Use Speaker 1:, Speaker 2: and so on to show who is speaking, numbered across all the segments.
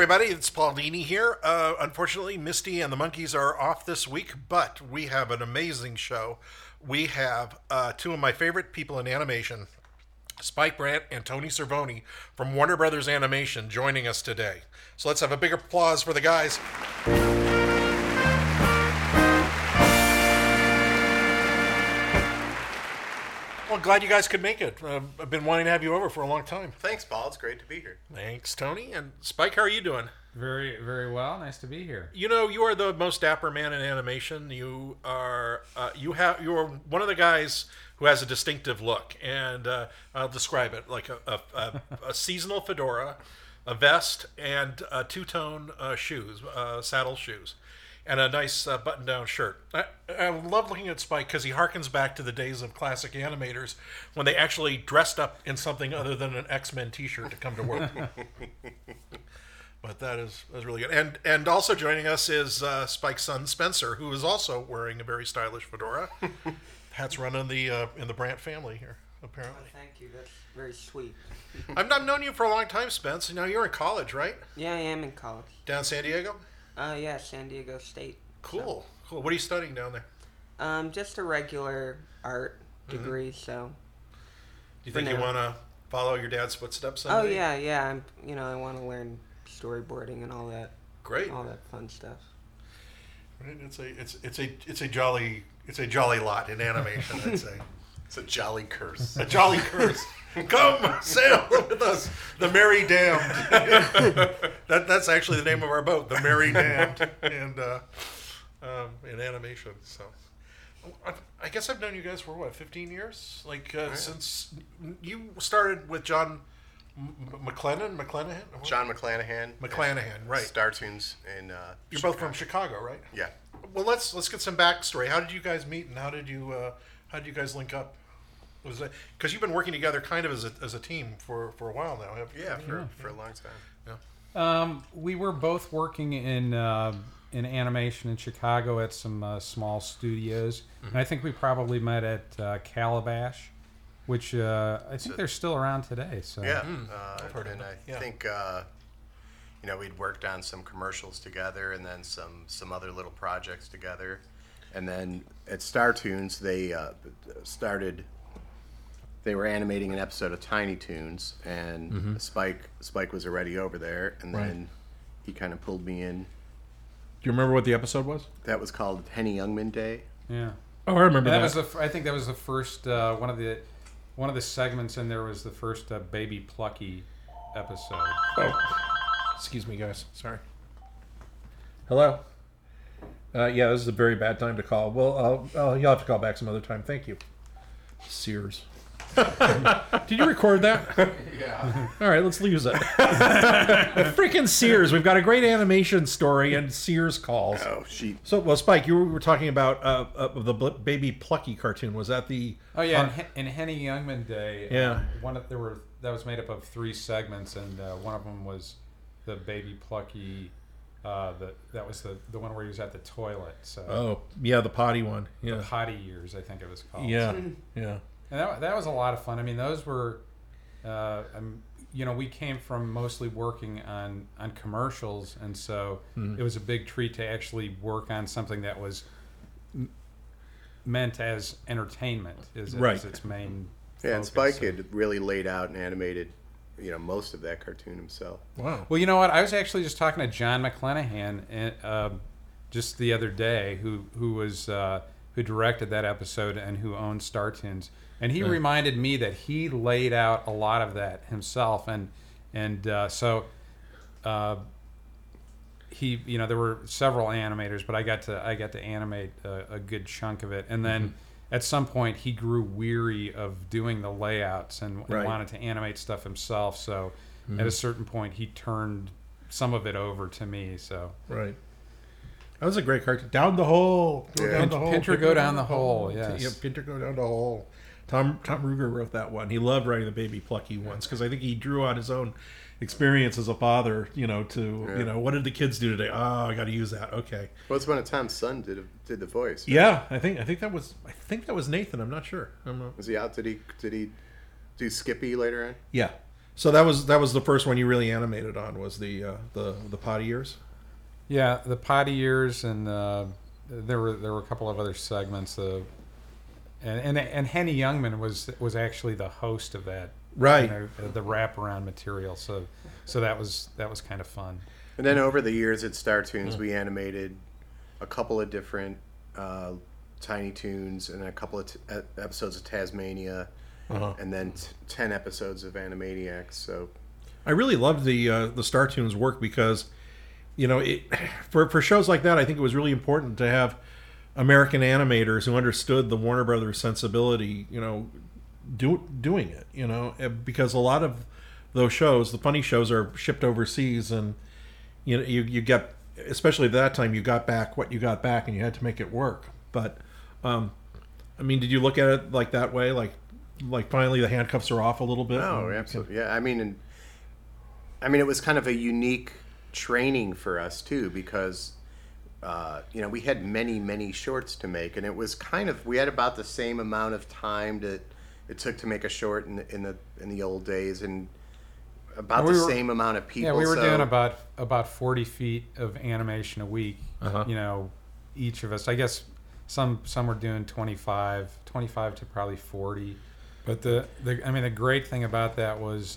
Speaker 1: everybody, it's Paul Dini here. Unfortunately, Misty and the Monkeys are off this week, but we have an amazing show. We have two of my favorite people in animation, Spike Brandt and Tony Cervoni from Warner Brothers Animation, joining us today. So let's have a big applause for the guys. Well, glad you guys could make it. I've been wanting to have you over for a long time.
Speaker 2: Thanks, Paul. It's great to be here.
Speaker 1: Thanks, Tony. And Spike, how are you doing?
Speaker 3: Very, very well. Nice to be here.
Speaker 1: You know, you are the most dapper man in animation. You are you're one of the guys who has a distinctive look, and I'll describe it like a seasonal fedora, a vest, and two-tone shoes, saddle shoes, and a nice button-down shirt. I love looking at Spike because he harkens back to the days of classic animators when they actually dressed up in something other than an X-Men T-shirt to come to work. But that's really good. And also joining us is Spike's son Spencer, who is also wearing a very stylish fedora. Hats run in the Brandt family here, apparently.
Speaker 4: Oh, thank you. That's very sweet.
Speaker 1: I've not known you for a long time, Spence. Now you're in college, right?
Speaker 4: Yeah, I am in college.
Speaker 1: Down in San Diego?
Speaker 4: Yeah, San Diego State.
Speaker 1: Cool. What are you studying down there?
Speaker 4: Just a regular art degree. So.
Speaker 1: Do you think you want to follow your dad's footsteps
Speaker 4: Oh
Speaker 1: someday?
Speaker 4: yeah. I want to learn storyboarding and all that.
Speaker 1: Great.
Speaker 4: All that fun stuff.
Speaker 1: Right? It's a jolly lot in animation, I'd say.
Speaker 2: It's a jolly curse.
Speaker 1: A jolly curse. Come sail with us, the Merry Damned. That's actually the name of our boat, the Merry Damned, and in animation. So, I guess I've known you guys for 15 years? Since you started with John McClanahan.
Speaker 2: John McClanahan.
Speaker 1: McClanahan, right?
Speaker 2: Startoons in.
Speaker 1: You're
Speaker 2: Chicago.
Speaker 1: both from Chicago, right?
Speaker 2: Yeah.
Speaker 1: Well, let's get some backstory. How did you guys meet, and how did you guys link up? Was it because you've been working together kind of as a team for a while now?
Speaker 2: For a long time.
Speaker 1: Yeah.
Speaker 3: We were both working in animation in Chicago at some small studios, and I think we probably met at Calabash, which I think they're still around today. So
Speaker 2: Yeah.
Speaker 1: I've heard of
Speaker 2: and
Speaker 1: it.
Speaker 2: I think we'd worked on some commercials together, and then some other little projects together, and then at Startoons they started. They were animating an episode of Tiny Toons, and Spike was already over there, and then he kind of pulled me in.
Speaker 1: Do you remember what the episode was?
Speaker 2: That was called Henny Youngman Day.
Speaker 3: yeah.
Speaker 1: Oh, I remember
Speaker 3: And
Speaker 1: that.
Speaker 3: that was I think that was the first one of the segments in there was the first Baby Plucky episode.
Speaker 1: Oh, excuse me, guys. Sorry. Hello. Yeah, this is a very bad time to call. Well, you'll have to call back some other time. Thank you. Sears. Did you record that?
Speaker 2: Yeah.
Speaker 1: All right, let's use it. Freaking Sears. We've got a great animation story, and Sears calls.
Speaker 2: Oh, she.
Speaker 1: So, well, Spike, you were talking about the Baby Plucky cartoon. Was that the?
Speaker 3: Oh yeah, in Henny Youngman Day.
Speaker 1: Yeah.
Speaker 3: That was made up of 3 segments, and one of them was the Baby Plucky. That was the one where he was at the toilet. So.
Speaker 1: Oh yeah, the potty one. Yeah.
Speaker 3: The potty years, I think it was called.
Speaker 1: Yeah. Yeah.
Speaker 3: And that was a lot of fun. I mean, those were, we came from mostly working on commercials, and so it was a big treat to actually work on something that was meant as entertainment, as its main
Speaker 2: Yeah, and
Speaker 3: focus.
Speaker 2: Spike had really laid out and animated, most of that cartoon himself.
Speaker 1: Wow.
Speaker 3: Well, you know what? I was actually just talking to John McClanahan just the other day, who directed that episode and who owned Startoons. And he reminded me that he laid out a lot of that himself, and so he, there were several animators, but I got to animate a good chunk of it. And then at some point, he grew weary of doing the layouts and wanted to animate stuff himself. So at a certain point, he turned some of it over to me. So
Speaker 1: Right. That was a great cartoon. Down the hole. Go down the hole.
Speaker 3: Pinter go down the hole. Yes.
Speaker 1: Yeah, Pinter go down the hole. Tom Ruger wrote that one. He loved writing the Baby Plucky ones because I think he drew on his own experience as a father. What did the kids do today? Oh, I got to use that. Okay.
Speaker 2: Well, it's when Tom's son did the voice. Right?
Speaker 1: Yeah, I think that was Nathan. I'm not sure.
Speaker 2: Was he out? Did he do Skippy later on?
Speaker 1: Yeah. So that was the first one you really animated on, was the Potty Years.
Speaker 3: Yeah, the Potty Years, and there were a couple of other segments. And Henny Youngman was actually the host of that,
Speaker 1: Right.
Speaker 3: The wraparound material. So that was kind of fun.
Speaker 2: And then over the years at Startoons, we animated a couple of different Tiny Toons and a couple of episodes of Tasmania, and then 10 episodes of Animaniacs. So
Speaker 1: I really loved the Startoons work because, for shows like that, I think it was really important to have American animators who understood the Warner Brothers sensibility, doing it, because a lot of those shows, the funny shows, are shipped overseas, and you get, especially at that time, you got back what you got back, and you had to make it work. But did you look at it like that way, like finally the handcuffs are off a little bit?
Speaker 2: Oh, absolutely. Yeah, I mean, it was kind of a unique training for us too, because we had many shorts to make, and it was we had about the same amount of time that it took to make a short in the old days, and about same amount of people.
Speaker 3: Yeah, we were doing about 40 feet of animation a week. Each of us. I guess some were doing 25 to probably 40. But the great thing about that was,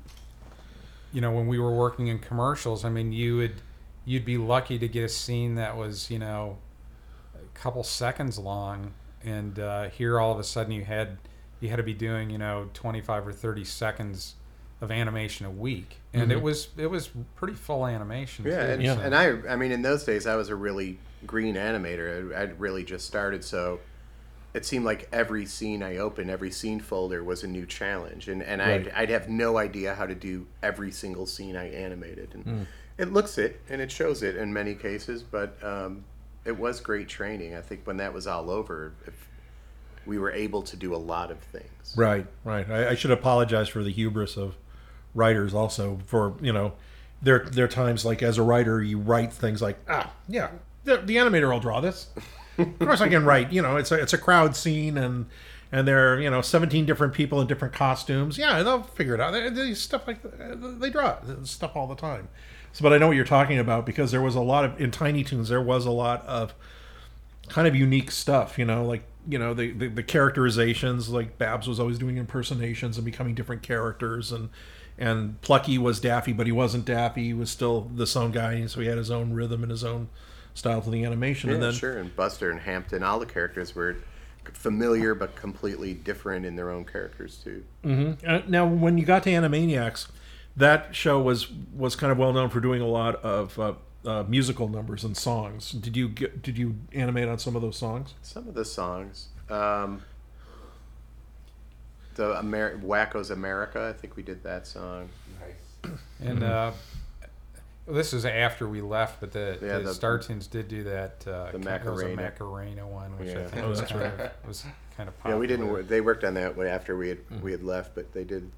Speaker 3: when we were working in commercials, you'd be lucky to get a scene that was, a couple seconds long, and here all of a sudden you had to be doing, 25 or 30 seconds of animation a week, and it was pretty full animation.
Speaker 2: Yeah,
Speaker 3: too,
Speaker 2: and I in those days I was a really green animator. I'd really just started, so it seemed like every scene I opened, every scene folder was a new challenge, and
Speaker 1: Right.
Speaker 2: I'd have no idea how to do every single scene I animated, and it looks it and it shows it in many cases, but it was great training. I think when that was all over, we were able to do a lot of things.
Speaker 1: Right. I should apologize for the hubris of writers also, for there are times, like, as a writer, you write things like, the animator will draw this. Of course I can write, it's a crowd scene, and there are 17 different people in different costumes. Yeah, they'll figure it out. They stuff like they draw stuff all the time. So, but I know what you're talking about, because there was a lot of, in Tiny Toons, there was a lot of kind of unique stuff, the characterizations, like Babs was always doing impersonations and becoming different characters, and Plucky was Daffy, but he wasn't Daffy. He was still the song guy, so he had his own rhythm and his own style to the animation.
Speaker 2: Yeah,
Speaker 1: and then
Speaker 2: sure. And Buster and Hampton, all the characters were familiar but completely different in their own characters too.
Speaker 1: Mm-hmm. Now, when you got to Animaniacs, that show was kind of well known for doing a lot of musical numbers and songs. Did you animate on some of those songs?
Speaker 2: Some of the songs, Wacko's America, I think we did that song.
Speaker 5: Nice.
Speaker 3: And this is after we left, but the Startoons did do that.
Speaker 2: The
Speaker 3: Macarena.
Speaker 2: Macarena.
Speaker 3: One, which
Speaker 2: Yeah.
Speaker 3: I think
Speaker 1: Oh,
Speaker 3: was
Speaker 1: that's
Speaker 3: kind of popular.
Speaker 2: Yeah, we didn't. They worked on that after we had left, but they did.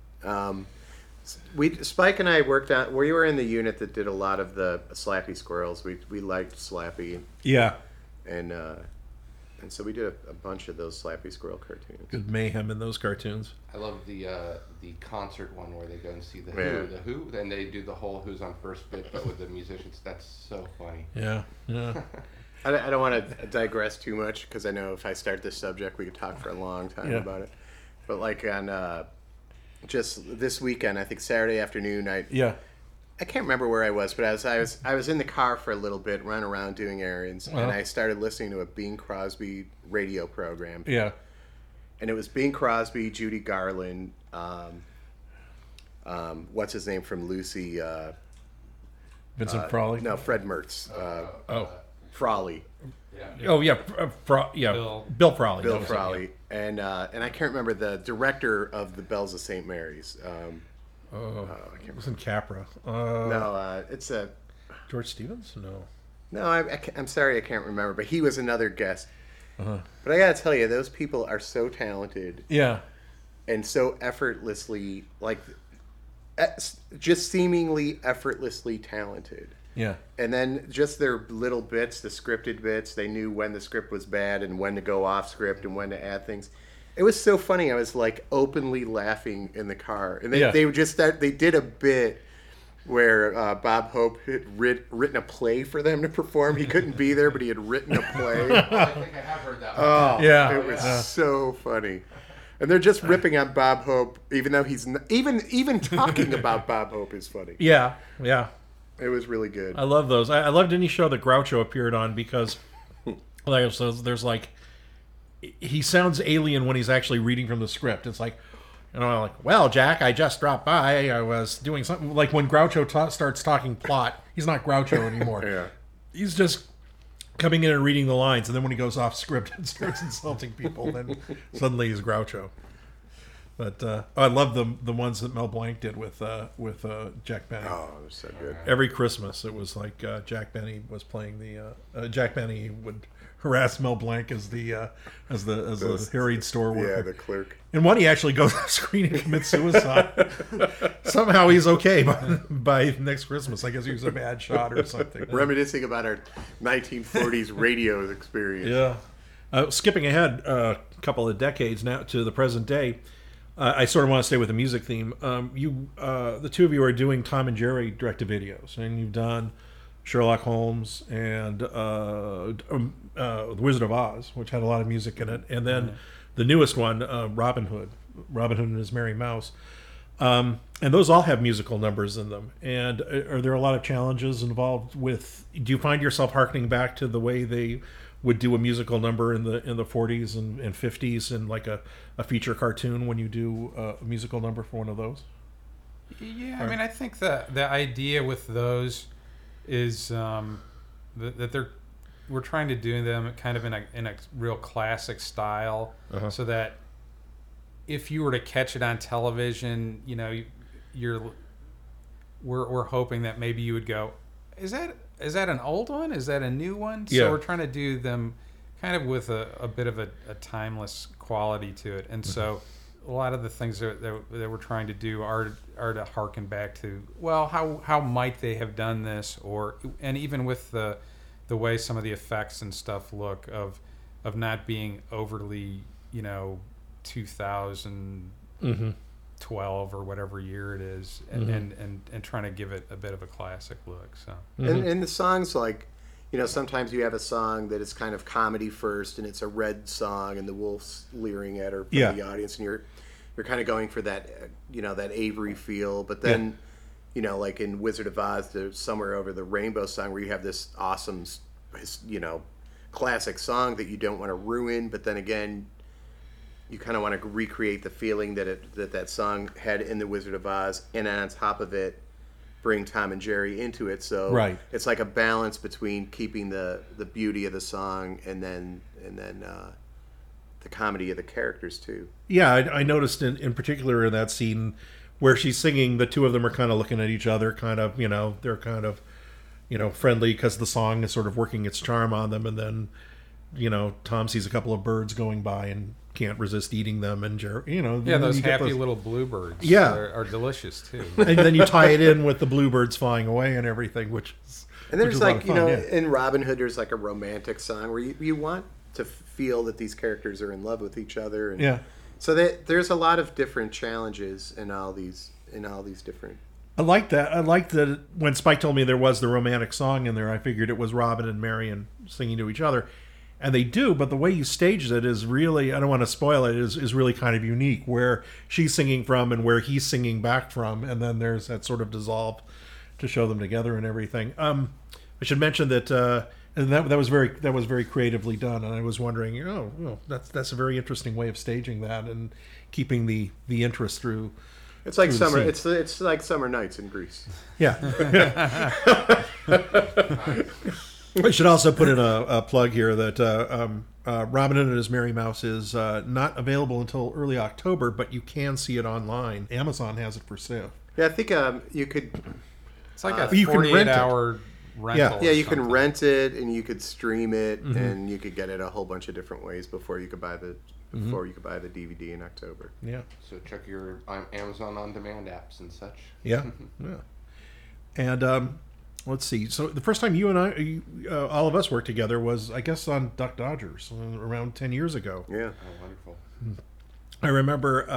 Speaker 2: Spike and I worked on. We were in the unit that did a lot of the Slappy Squirrels. We liked Slappy,
Speaker 1: Yeah.
Speaker 2: and so we did a bunch of those Slappy Squirrel cartoons.
Speaker 1: Good mayhem in those cartoons.
Speaker 5: I love the concert one where they go and see the
Speaker 2: Yeah.
Speaker 5: Who, and they do the whole Who's on First Bit, but with the musicians. That's so funny.
Speaker 1: Yeah.
Speaker 2: I don't want to digress too much, because I know if I start this subject, we could talk for a long time
Speaker 1: Yeah.
Speaker 2: about it. But like on just this weekend, I think Saturday afternoon, I can't remember where I was, but I was in the car for a little bit, running around doing errands, and I started listening to a Bing Crosby radio program.
Speaker 1: Yeah.
Speaker 2: And it was Bing Crosby, Judy Garland, what's his name from Lucy?
Speaker 1: Vincent Frawley.
Speaker 2: No, Fred Mertz. Frawley.
Speaker 1: Oh yeah. Bill Frawley.
Speaker 2: Bill
Speaker 1: That was it,
Speaker 2: Frawley. And I can't remember the director of the Bells of St. Mary's.
Speaker 1: I can't. It was in Capra.
Speaker 2: No, it's a...
Speaker 1: George Stevens? No.
Speaker 2: I'm sorry, I can't remember, but he was another guest. But I gotta tell you, those people are so talented.
Speaker 1: Yeah.
Speaker 2: And so effortlessly, just seemingly effortlessly talented.
Speaker 1: Yeah.
Speaker 2: And then just their little bits, the scripted bits, they knew when the script was bad and when to go off script and when to add things. It was so funny. I was like openly laughing in the car, and
Speaker 1: Yeah.
Speaker 2: they would just start. They did a bit where Bob Hope had written a play for them to perform. He couldn't be there, but he had written a play.
Speaker 5: I think I have heard that one.
Speaker 2: Oh,
Speaker 1: Yeah.
Speaker 2: it was so funny. And they're just ripping on Bob Hope, even though he's even talking about Bob Hope is funny.
Speaker 1: Yeah.
Speaker 2: It was really good.
Speaker 1: I love those. I loved any show that Groucho appeared on because there's like he sounds alien when he's actually reading from the script. It's like, well, Jack, I just dropped by. I was doing something. Like when Groucho starts talking plot, he's not Groucho anymore.
Speaker 2: Yeah.
Speaker 1: He's just coming in and reading the lines, and then when he goes off script and starts insulting people, then suddenly he's Groucho. But I love the ones that Mel Blanc did with Jack Benny.
Speaker 2: Oh, it was so good.
Speaker 1: Every Christmas, it was like Jack Benny was playing the Jack Benny would harass Mel Blanc as the harried store worker.
Speaker 2: Yeah, the clerk.
Speaker 1: And one, he actually goes off screen and commits suicide. Somehow he's okay by next Christmas. I guess he was a bad shot or something.
Speaker 2: Reminiscing about our 1940s radio experience.
Speaker 1: Yeah. Skipping ahead a couple of decades now to the present day, I sort of want to stay with the music theme. The two of you are doing Tom and Jerry direct-to-videos, and you've done Sherlock Holmes and The Wizard of Oz, which had a lot of music in it, and then the newest one, Robin Hood and His Merry Mouse. And those all have musical numbers in them. And are there a lot of challenges involved with? Do you find yourself harkening back to the way they would do a musical number in the 40s and 50s in like a feature cartoon when you do a musical number for one of those?
Speaker 3: Yeah, I mean, I think the idea with those is that we're trying to do them kind of in a real classic style, so that if you were to catch it on television, we're hoping that maybe you would go, is that an old one? Is that a new one?
Speaker 1: Yeah.
Speaker 3: So we're trying to do them kind of with a bit of a timeless quality to it, and so a lot of the things that we're trying to do are to harken back to, well, how might they have done this, and even with the way some of the effects and stuff look of not being overly 2012 or whatever year it is, and trying to give it a bit of a classic look. So
Speaker 2: And the songs, like, sometimes you have a song that is kind of comedy first, and it's a red song, and the wolf's leering at her from the audience, and you're kind of going for that, that Avery feel. But then, like in Wizard of Oz, there's Somewhere Over the Rainbow song where you have this awesome, classic song that you don't want to ruin, but then again, you kind of want to recreate the feeling that song had in the Wizard of Oz, and on top of it, bring Tom and Jerry into it. So
Speaker 1: Right.
Speaker 2: it's like a balance between keeping the beauty of the song and then the comedy of the characters too.
Speaker 1: Yeah, I noticed in particular in that scene where she's singing, the two of them are kind of looking at each other, kind of, they're kind of, friendly because the song is sort of working its charm on them. And then, Tom sees a couple of birds going by and can't resist eating them. And,
Speaker 3: those happy little bluebirds are delicious too.
Speaker 1: And then you tie it in with the bluebirds flying away and everything, which is
Speaker 2: And there's
Speaker 1: a lot
Speaker 2: like,
Speaker 1: of fun,
Speaker 2: in Robin Hood, there's like a romantic song where you want to feel that these characters are in love with each other. And
Speaker 1: Yeah.
Speaker 2: so there's a lot of different challenges in all these different.
Speaker 1: I like that. I like that when Spike told me there was the romantic song in there, I figured it was Robin and Marion singing to each other. And they do, but the way you staged it is really, I don't want to spoil it, is really kind of unique, where she's singing from and where he's singing back from, and then there's that sort of dissolve to show them together and everything. I should mention that and that was very creatively done, and I was wondering, that's a very interesting way of staging that and keeping the interest through.
Speaker 2: It's like
Speaker 1: through the
Speaker 2: summer.
Speaker 1: scene.
Speaker 2: It's like summer nights in Greece.
Speaker 1: Yeah. I should also put in a plug here that Robin Hood and His Merry Mouse is not available until early October, but you can see it online. Amazon has it for sale.
Speaker 2: Yeah, I think you could.
Speaker 3: It's like a
Speaker 1: you can rent it.
Speaker 3: 48-hour rental.
Speaker 2: Yeah,
Speaker 3: or
Speaker 2: you can
Speaker 3: something.
Speaker 2: rent it and you could stream it, and you could get it a whole bunch of different ways before you could buy the DVD in October.
Speaker 1: Yeah.
Speaker 5: So check your Amazon On Demand apps and such.
Speaker 1: Yeah. Yeah. And let's see. So the first time you and I, all of us worked together was, I guess, on Duck Dodgers around 10 years ago.
Speaker 2: Yeah.
Speaker 5: Oh, wonderful.
Speaker 1: I remember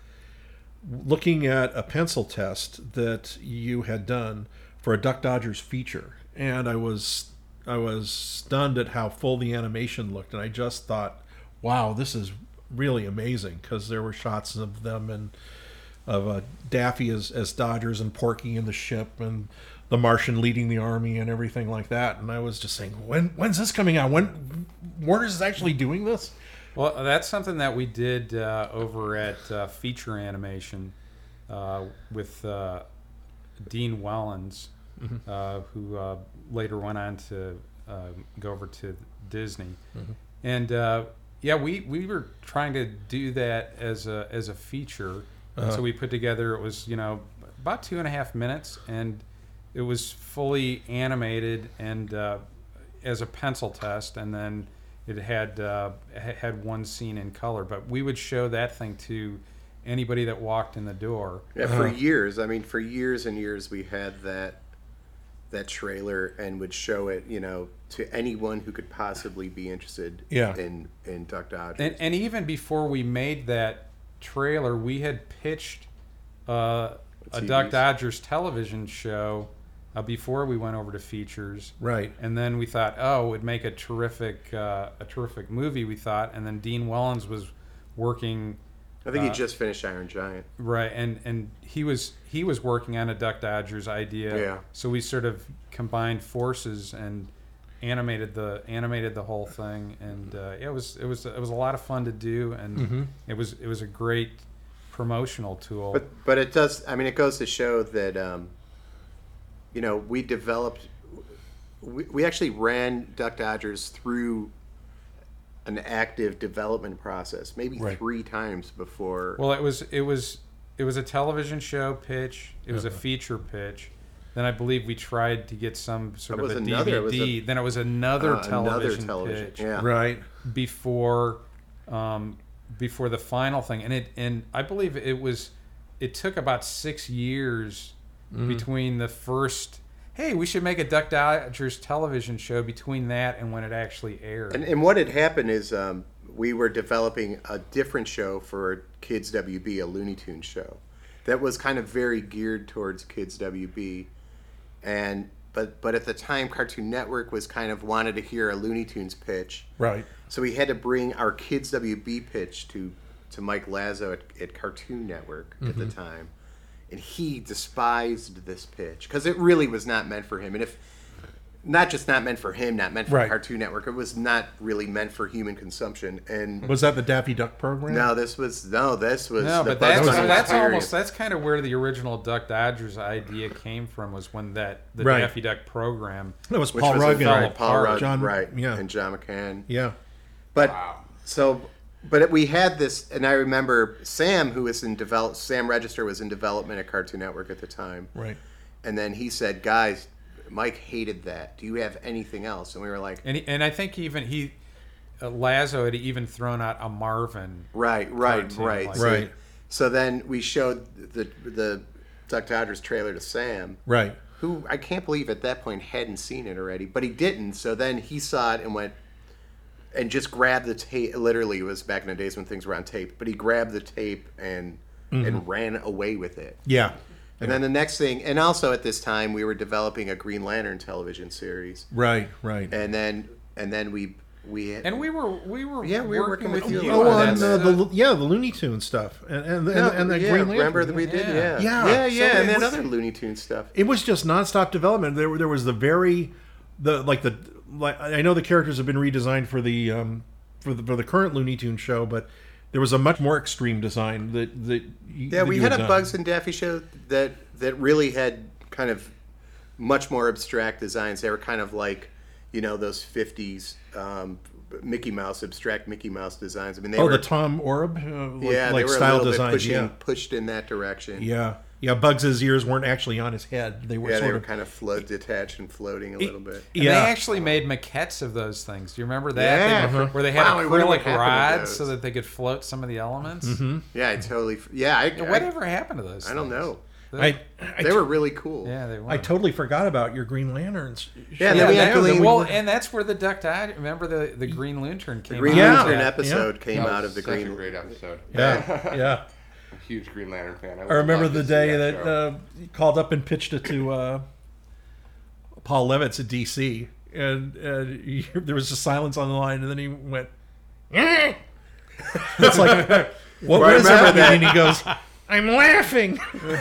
Speaker 1: looking at a pencil test that you had done for a Duck Dodgers feature, and I was stunned at how full the animation looked, and I just thought, wow, this is really amazing, because there were shots of them and of Daffy as Dodgers and Porky in the ship and the Martian leading the army and everything like that. And I was just saying, when's this coming out? When Warner's actually doing this?
Speaker 3: Well, that's something that we did over at Feature Animation with Dean Wellens, who later went on to go over to Disney. And we were trying to do that as a feature. And so we put together, it was, about 2.5 minutes, and it was fully animated and as a pencil test, and then it had one scene in color. But we would show that thing to anybody that walked in the door.
Speaker 2: Yeah, for years. I mean, for years and years, we had that trailer and would show it, to anyone who could possibly be interested in Duck Dodgers.
Speaker 3: And even before we made that trailer, we had pitched a Duck Dodgers television show before we went over to features.
Speaker 1: Right.
Speaker 3: And then we thought, it would make a terrific movie, we thought. And then Dean Wellens was working.
Speaker 2: I think he just finished Iron Giant.
Speaker 3: Right, and he was working on a Duck Dodgers idea.
Speaker 2: Yeah.
Speaker 3: So we sort of combined forces and animated the whole thing, and it was a lot of fun to do, and it was a great promotional tool.
Speaker 2: But it does. I mean, it goes to show that we developed. We actually ran Duck Dodgers through an active development process, maybe 3 times before.
Speaker 3: Well, it was a television show pitch. It was a feature pitch. Then I believe we tried to get some sort of a DVD. Then it was another television pitch.
Speaker 2: Yeah.
Speaker 1: Right.
Speaker 3: Before the final thing, and I believe it took about 6 years between the first. Hey, we should make a Duck Dodgers television show, between that and when it actually aired.
Speaker 2: And what had happened is we were developing a different show for Kids WB, a Looney Tunes show that was kind of very geared towards Kids WB. But at the time, Cartoon Network was kind of wanted to hear a Looney Tunes pitch.
Speaker 1: Right.
Speaker 2: So we had to bring our Kids WB pitch to Mike Lazo at Cartoon Network at the time. And he despised this pitch because it really was not meant for him. And not just not meant for him, not meant for Cartoon Network, it was not really meant for human consumption. And
Speaker 1: was that the Daffy Duck program?
Speaker 2: No, this was
Speaker 3: but that's kind of where the original Duck Dodgers idea came from, was when the Daffy Duck program.
Speaker 1: That was Paul Rudd and
Speaker 2: Paul Rudd,
Speaker 1: John,
Speaker 2: and John McCann.
Speaker 1: Yeah.
Speaker 2: But But we had this, and I remember Sam, who was Sam Register was in development at Cartoon Network at the time.
Speaker 1: Right.
Speaker 2: And then he said, "Guys, Mike hated that. Do you have anything else?" And we were like,
Speaker 3: and I think even Lazo had even thrown out a Marvin.
Speaker 2: Right. So then we showed the Duck Dodgers trailer to Sam.
Speaker 1: Right.
Speaker 2: Who I can't believe at that point hadn't seen it already, but he didn't. So then he saw it and went. And just grabbed the tape. Literally, it was back in the days when things were on tape. But he grabbed the tape and ran away with it.
Speaker 1: Yeah.
Speaker 2: And then the next thing, and also at this time, we were developing a Green Lantern television series.
Speaker 1: Right.
Speaker 2: And then we
Speaker 3: we were
Speaker 2: working with you.
Speaker 1: The Looney Tunes stuff and the Green Lantern.
Speaker 2: Remember that we did? Yeah. And then other Looney Tunes stuff.
Speaker 1: It was just nonstop development. There was I know the characters have been redesigned for the current Looney Tunes show, but there was a much more extreme design
Speaker 2: we had a Bugs and Daffy show that really had kind of much more abstract designs. They were kind of like, those 50s Mickey Mouse, abstract Mickey Mouse designs. I mean,
Speaker 1: the Tom Orb
Speaker 2: they were
Speaker 1: style
Speaker 2: a little
Speaker 1: designs,
Speaker 2: bit pushed in that direction.
Speaker 1: Yeah, Bugs' ears weren't actually on his head. They were
Speaker 2: they were kind of detached and floating a little bit.
Speaker 3: And they actually made maquettes of those things. Do you remember that?
Speaker 2: Yeah.
Speaker 3: Where they had acrylic rods so that they could float some of the elements?
Speaker 1: Mm-hmm.
Speaker 2: Yeah, I totally...
Speaker 3: Whatever happened to those things?
Speaker 2: I don't know. They were really cool.
Speaker 3: Yeah, they were.
Speaker 1: I totally forgot about your Green Lanterns.
Speaker 2: Yeah, and then we had Gleam.
Speaker 3: well, and that's where the Duck Died. Remember the Green Lantern came.
Speaker 2: Green
Speaker 3: out.
Speaker 2: Lantern episode came
Speaker 5: That
Speaker 2: out
Speaker 5: was
Speaker 2: of the
Speaker 5: such
Speaker 2: Green.
Speaker 5: a great episode.
Speaker 1: Yeah.
Speaker 5: I'm a huge Green Lantern fan.
Speaker 1: I remember
Speaker 5: would
Speaker 1: the
Speaker 5: love to see
Speaker 1: day
Speaker 5: that
Speaker 1: that
Speaker 5: show.
Speaker 1: he called up and pitched it to Paul Levitz at DC, and there was just silence on the line, and then he went, "Eh." It's like, what is
Speaker 2: remember
Speaker 1: that? And he goes, "I'm laughing."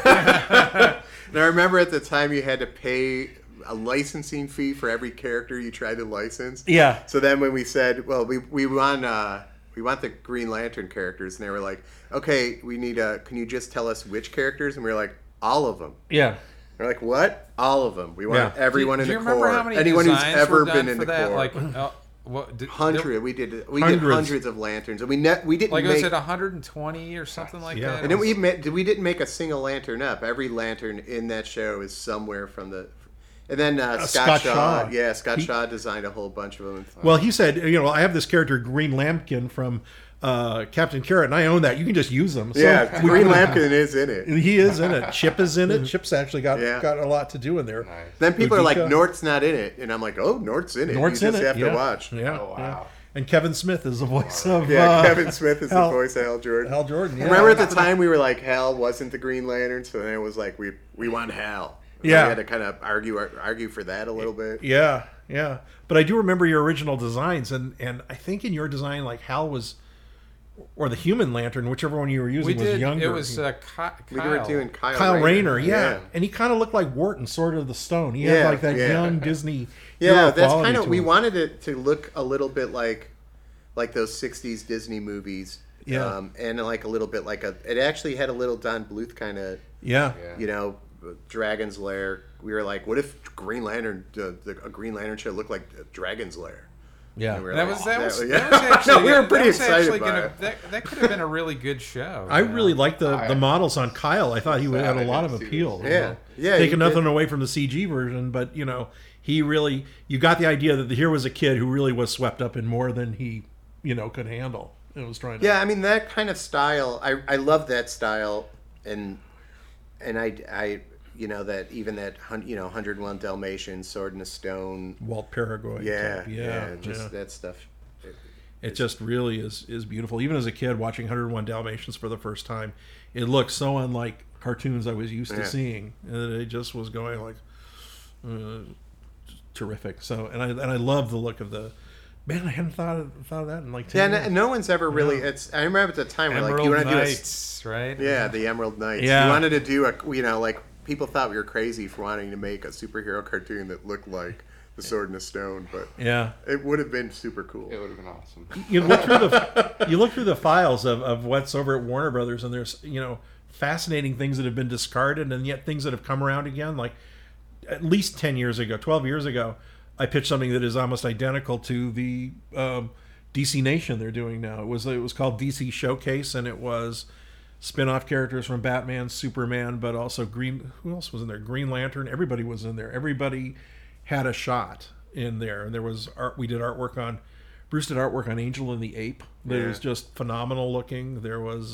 Speaker 2: And I remember at the time you had to pay a licensing fee for every character you tried to license.
Speaker 1: Yeah.
Speaker 2: So then when we said, well, we want the Green Lantern characters, and they were like, okay, we need can you just tell us which characters? And we were like, all of them.
Speaker 1: Yeah.
Speaker 2: They're like, what? All of them. We want
Speaker 1: Yeah.
Speaker 2: everyone
Speaker 3: Do
Speaker 2: in
Speaker 3: you
Speaker 2: the
Speaker 3: remember
Speaker 2: core.
Speaker 3: how many
Speaker 2: Anyone who's
Speaker 3: designs
Speaker 2: ever
Speaker 3: were done
Speaker 2: been in
Speaker 3: for
Speaker 2: the
Speaker 3: that?
Speaker 2: core.
Speaker 3: Like, what did,
Speaker 2: We did did
Speaker 1: Hundreds.
Speaker 2: hundreds of lanterns, and we didn't
Speaker 3: like
Speaker 2: make.
Speaker 3: was it 120 or something like
Speaker 1: Yeah.
Speaker 3: that?
Speaker 2: And then we didn't make a single lantern up. Every lantern in that show is somewhere from the. And then
Speaker 1: Scott Shaw.
Speaker 2: Yeah, Scott Shaw designed a whole bunch of them.
Speaker 1: Well, he said, I have this character Green Lampkin from Captain Carrot, and I own that. You can just use them. So
Speaker 2: Yeah, Green Lampkin is in it.
Speaker 1: he is in it. Chip is in it. Chip's actually got a lot to do in there.
Speaker 5: Nice.
Speaker 2: Then people are like,
Speaker 1: Ludwika.
Speaker 2: Nort's not in it, and I'm like, oh, Nort's in it.
Speaker 1: Nort's
Speaker 2: you
Speaker 1: in
Speaker 2: just
Speaker 1: it.
Speaker 2: have
Speaker 1: Yeah.
Speaker 2: to watch.
Speaker 1: Yeah.
Speaker 5: Oh, wow.
Speaker 1: Yeah. And Kevin Smith is the voice of
Speaker 2: Yeah, Kevin Smith is
Speaker 1: Hal-
Speaker 2: the voice of Hal Jordan.
Speaker 1: Hal Jordan. Yeah.
Speaker 2: Remember at the time we were like, Hal wasn't the Green Lantern, so then it was like, we want Hal. And
Speaker 1: Yeah.
Speaker 2: we had to kind of argue for that a little bit.
Speaker 1: Yeah, yeah. But I do remember your original designs, and I think in your design, like Hal was, or the Human Lantern, whichever one you were using,
Speaker 3: we
Speaker 1: was
Speaker 3: did.
Speaker 1: younger.
Speaker 3: It was Kyle.
Speaker 2: We were doing
Speaker 1: Kyle Rayner, yeah. And he kind of looked like Wharton, sort of the Stone. He had
Speaker 2: Yeah,
Speaker 1: like that
Speaker 2: yeah.
Speaker 1: young Disney.
Speaker 2: Yeah,
Speaker 1: hero
Speaker 2: that's
Speaker 1: quality
Speaker 2: kind of.
Speaker 1: to
Speaker 2: We
Speaker 1: him.
Speaker 2: wanted it to look a little bit like those '60s Disney movies.
Speaker 1: Yeah.
Speaker 2: And like a little bit like it actually had a little Don Bluth kind of,
Speaker 1: Yeah.
Speaker 5: Yeah.
Speaker 2: Dragon's Lair. We were like, what if Green Lantern, a Green Lantern should look like Dragon's Lair?
Speaker 1: Yeah.
Speaker 2: And we were
Speaker 3: That
Speaker 2: like,
Speaker 3: was actually.
Speaker 2: No, we were pretty
Speaker 3: that was
Speaker 2: excited
Speaker 3: actually
Speaker 2: by it.
Speaker 3: That could have been a really good show.
Speaker 1: I
Speaker 3: you know?
Speaker 1: really liked the models on Kyle. I thought he
Speaker 5: Sad
Speaker 1: had a
Speaker 5: I
Speaker 1: lot of
Speaker 5: didn't see
Speaker 1: appeal.
Speaker 5: this.
Speaker 2: Yeah. Yeah, he
Speaker 1: Taking nothing
Speaker 2: did.
Speaker 1: away from the CG version, but he really, you got the idea that here was a kid who really was swept up in more than he, could handle. And was trying to.
Speaker 2: Yeah, I mean that kind of style. I love that style, and I that even that 101 Dalmatians, Sword in the Stone.
Speaker 1: Walt Paraguay.
Speaker 2: Yeah,
Speaker 1: type.
Speaker 2: just that stuff.
Speaker 1: It just really is beautiful. Even as a kid watching 101 Dalmatians for the first time, it looked so unlike cartoons I was used to seeing, and it just was going like terrific. So, and I love the look of the. Man, I hadn't thought of that in like 10 years.
Speaker 2: No one's ever really. I remember at the time we're like, you want to do
Speaker 3: Knights, right?
Speaker 2: Yeah, the Emerald Knights.
Speaker 1: Yeah.
Speaker 2: We wanted to do like people thought we were crazy for wanting to make a superhero cartoon that looked like the Sword in the Stone, but
Speaker 1: Yeah.
Speaker 2: it would have been super cool.
Speaker 5: It would have been awesome.
Speaker 1: You look through the files of what's over at Warner Brothers, and there's fascinating things that have been discarded, and yet things that have come around again. Like at least 10 years ago, 12 years ago, I pitched something that is almost identical to the DC Nation they're doing now. It was called DC Showcase, and it was spin-off characters from Batman, Superman, but also who else was in there? Green Lantern. Everybody was in there. Everybody had a shot in there, and there was art. Bruce did artwork on Angel and the Ape that was just phenomenal looking. There was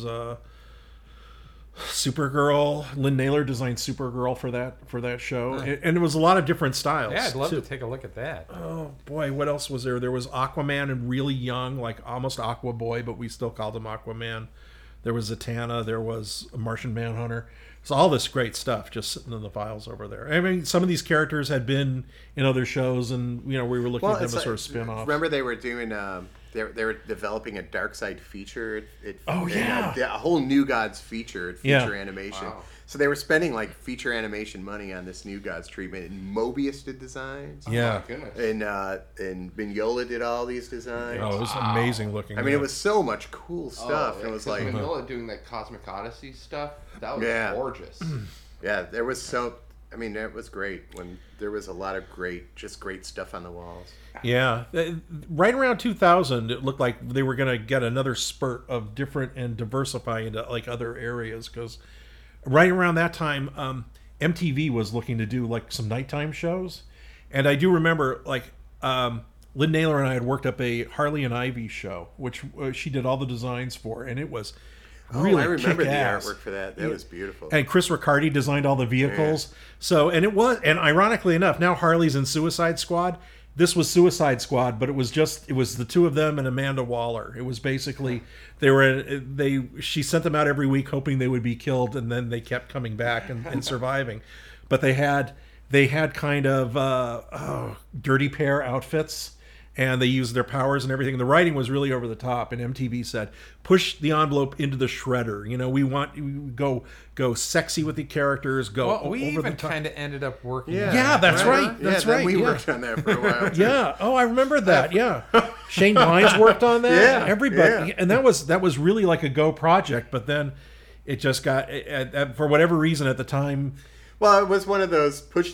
Speaker 1: Supergirl. Lynn Naylor designed Supergirl for that show, and it was a lot of different styles.
Speaker 3: Yeah, I'd love
Speaker 1: too.
Speaker 3: to take a look at that.
Speaker 1: Oh boy, what else was there? There was Aquaman, and really young, like almost Aqua Boy, but we still called him Aquaman. There was Zatanna. There was a Martian Manhunter. So all this great stuff just sitting in the files over there. I mean, some of these characters had been in other shows, and we were looking at them as sort of spin-offs.
Speaker 2: Remember they were doing they were developing a Darkseid feature.
Speaker 1: Yeah.
Speaker 2: A whole New Gods feature at
Speaker 1: Yeah.
Speaker 2: Feature Animation.
Speaker 5: Wow.
Speaker 2: So they were spending like feature animation money on this New Gods treatment. And Mobius did designs.
Speaker 1: Yeah.
Speaker 5: Oh, my goodness.
Speaker 2: And Mignola did all these designs.
Speaker 1: Oh, it was amazing looking.
Speaker 2: I mean, it was so much cool stuff.
Speaker 5: Oh,
Speaker 2: It was
Speaker 5: 'cause
Speaker 2: like,
Speaker 5: Mignola doing that Cosmic Odyssey stuff. That was
Speaker 2: Yeah.
Speaker 5: gorgeous.
Speaker 2: yeah, there was so. I mean, it was great when there was a lot of great stuff on the walls.
Speaker 1: Yeah, right around 2000, it looked like they were going to get another spurt of different and diversify into like other areas, because right around that time, MTV was looking to do like some nighttime shows, and I do remember like Lynn Naylor and I had worked up a Harley and Ivy show, which she did all the designs for, and it was
Speaker 6: really
Speaker 2: I remember
Speaker 6: kick-ass.
Speaker 2: the artwork for that. That was beautiful.
Speaker 6: And Chris Riccardi designed all the vehicles. So, and ironically enough, now Harley's in Suicide Squad. This was Suicide Squad, but it was the two of them and Amanda Waller. It was basically she sent them out every week hoping they would be killed, and then they kept coming back and surviving. But they had kind of dirty pair outfits, and they used their powers and everything. The writing was really over the top, and MTV said, "Push the envelope into the shredder. You know, we want you go sexy with the characters. Go
Speaker 3: Well, we
Speaker 6: over
Speaker 3: even
Speaker 6: the top."
Speaker 3: kind of ended up working.
Speaker 6: Yeah, that's right. That's right.
Speaker 2: We
Speaker 6: yeah.
Speaker 2: worked on that for a while.
Speaker 6: Yeah. Oh, I remember that. Yeah. Shane Vines worked on that.
Speaker 2: Yeah,
Speaker 6: Everybody,
Speaker 2: yeah.
Speaker 6: and that was really like a go project. But then it just got for whatever reason at the time.
Speaker 2: Well, it was one of those push